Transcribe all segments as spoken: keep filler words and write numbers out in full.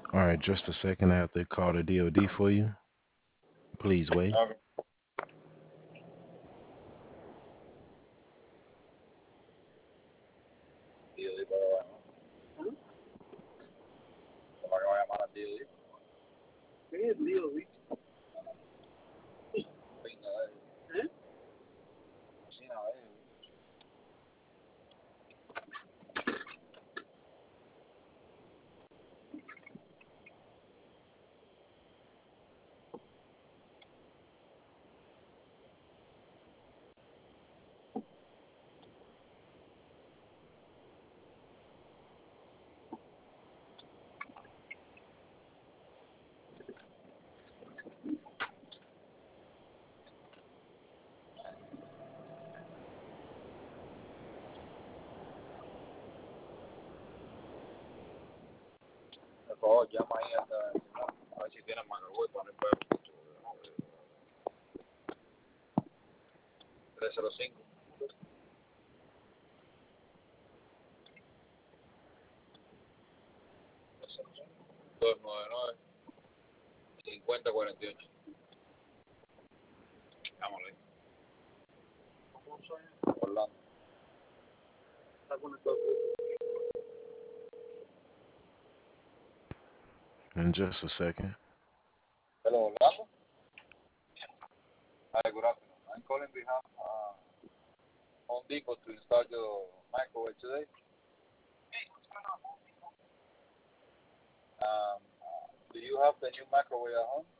All right, just a second. I have to call the D O D for you. Please wait. Okay. Deal, pero bueno. ¿Cómo que voy a llamar a Deal? ¿Qué es Deal? Pinga de él. ¿Eh? Cocina de él. Por favor, llama ahí hasta Simón. A ver si tienen Macagüey para el perro. tres cero cinco, dos nueve nueve, cincuenta cuarenta y ocho. Llámalo ahí. ¿Cómo soy? Orlando. Está conectado. In just a second. Hello, Orlando. Hi, good afternoon. I'm calling behalf of Home Depot to install your microwave today. Um, do you have the new microwave at home?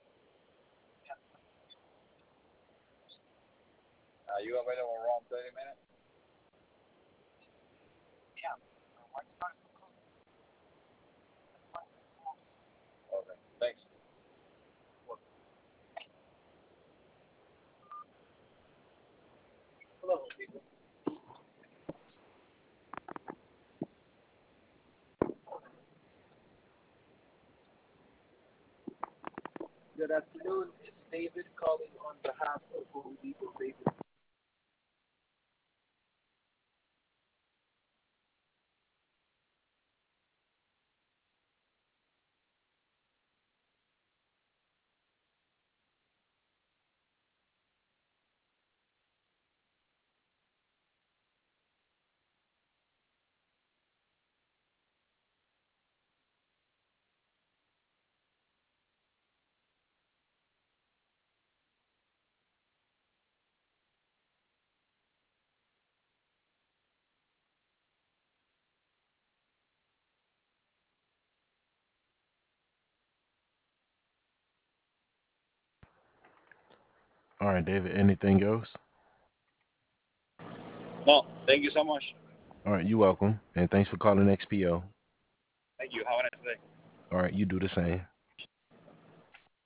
Are you available around thirty minutes? Okay, thanks. Hello, people. Good afternoon. It's David calling on behalf of Home Depot. David. All right, David. Anything else? No, thank you so much. All right, you're welcome. And thanks for calling X P O. Thank you. Have a nice day. All right, you do the same.